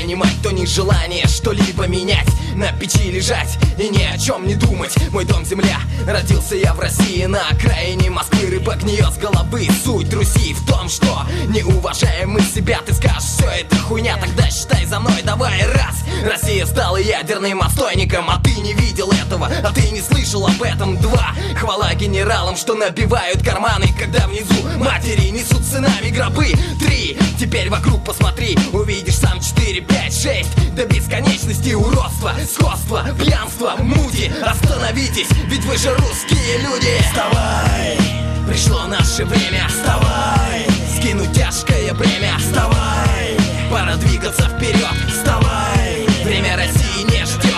понимать то нежелание что-либо менять, на печи лежать и ни о чем не думать. Мой дом земля, родился я в России, на окраине Москвы, рыба гниет с головы. Суть Руси в том, что не уважаем мы себя. Ты скажешь, все это хуйня, тогда считай за мной, давай раз. Россия стала ядерным отстойником, а ты не видел этого, а ты не слышал об этом. Два, хвала генералам, что набивают карманы, когда внизу матери несут сынами гробы. Три, теперь вокруг посмотри, увидишь сам. 4, 5, 6, до бесконечности уродство, сходство, пьянство, мути. Остановитесь, ведь вы же русские люди. Вставай, пришло наше время. Вставай, скинуть тяжкое бремя. Вставай, пора двигаться вперед. Вставай, время России не ждет.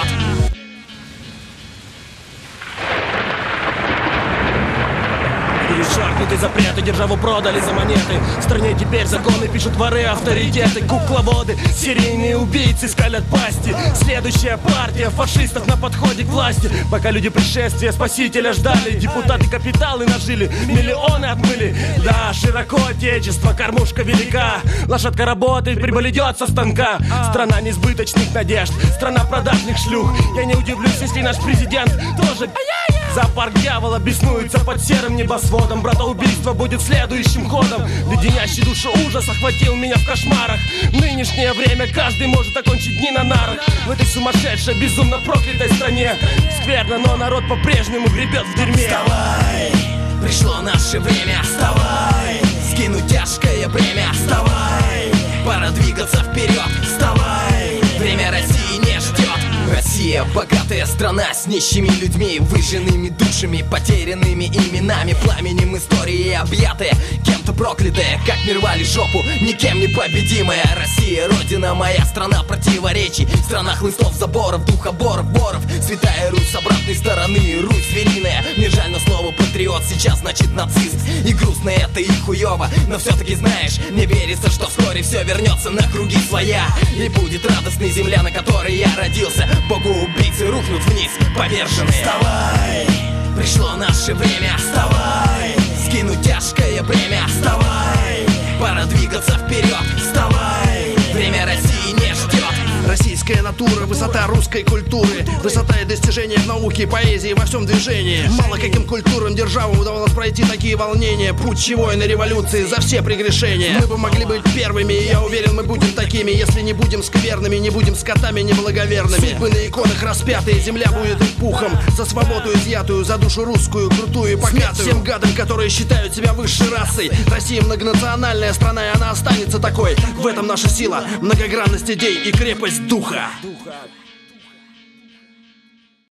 Перешагнутые запреты, державу продали за монеты. В стране теперь законы пишут воры, авторитеты. Кукловоды, серийные убийцы скалят пасти. Следующая партия фашистов на подходе к власти. Пока люди пришествия спасителя ждали, депутаты капиталы нажили, миллионы отмыли. Да, широко отечество, кормушка велика. Лошадка работает, прибыль идет со станка. Страна несбыточных надежд, страна продажных шлюх. Я не удивлюсь, если наш президент тоже. Зоопарк дьявола беснуется под серым небосводом. Братоубийство будет следующим ходом. Леденящий душу ужас охватил меня в кошмарах. В нынешнее время каждый может окончить дни на нарах. В этой сумасшедшей, безумно проклятой стране скверно, но народ по-прежнему гребет в дерьме. Вставай, пришло наше время. Вставай, скинуть тяжкое бремя. Вставай, пора двигаться вперед. Вставай, время России не ждет. Россия — богатая страна с нищими людьми, выжженными душами, потерянными именами, пламенем истории объятая, кем-то проклятая, как мир вали жопу, никем не победимая. Россия — родина моя, страна противоречий, страна хлыстов, заборов, духоборов, боров. Святая Русь с обратной стороны, Русь звериная. Мне жаль, но слово патриот сейчас значит нацист. И грустно это, и хуёво, но все-таки знаешь, мне верится, что вскоре все вернется на круги своя. И будет радостной земля, на которой я родился. Богу-убийцы рухнут вниз, поверженные. Вставай, пришло наше время. Вставай, скинуть тяжкое бремя. Вставай, пора двигаться вперед. Вставай, время России не ждет. Российская натура, высота русской культуры, высота и достижения в науке, поэзии, во всем движении. Мало каким культурам державам удавалось пройти такие волнения. Путь войны, революции, за все прегрешения. Мы бы могли быть первыми, и я уверен, мы будем такими. Если не будем скверными, не будем скотами неблаговерными. Судьбы на иконах распятые, земля будет их пухом. За свободу изъятую, за душу русскую, крутую и покатую. Всем гадам, которые считают себя высшей расой. Россия многонациональная страна, и она останется такой. В этом наша сила, многогранность идей и крепость духа.